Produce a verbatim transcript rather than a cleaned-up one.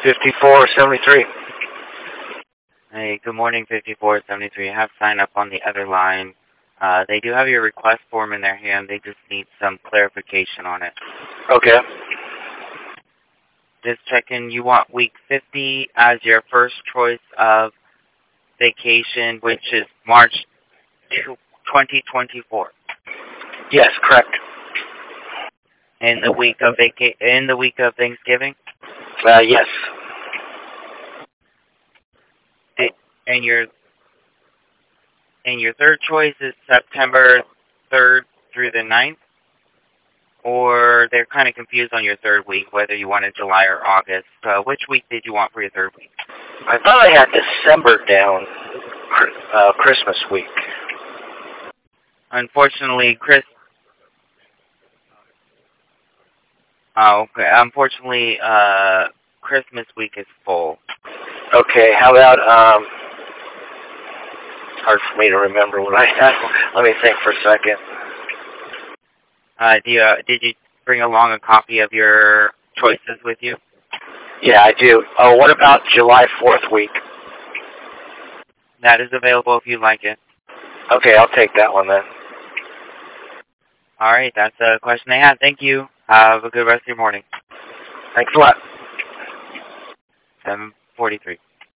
fifty-four seventy-three. Hey, good morning, fifty-four seventy-three. I have signed up on the other line. Uh, they do have your request form in their hand. They just need some clarification on it. Okay. Just checking, you want week fifty as your first choice of vacation, which is March twenty twenty-four. Yes, correct. In the week of vaca- in the week of Thanksgiving? Uh, yes. Did, and your and your third choice is September third through the ninth? Or they're kind of confused on your third week, whether you wanted July or August. Uh, which week did you want for your third week? I thought I had December down, uh, Christmas week. Unfortunately, Chris... Oh, okay. Unfortunately, uh, Christmas week is full. Okay, how about, um... it's hard for me to remember what I had. Let me think for a second. Uh, do you, uh, did you bring along a copy of your choices with you? Yeah, I do. Oh, what about July fourth week? That is available if you'd like it. Okay, I'll take that one then. All right, that's a question they had. Thank you. Have a good rest of your morning. Thanks a lot. seven forty-three.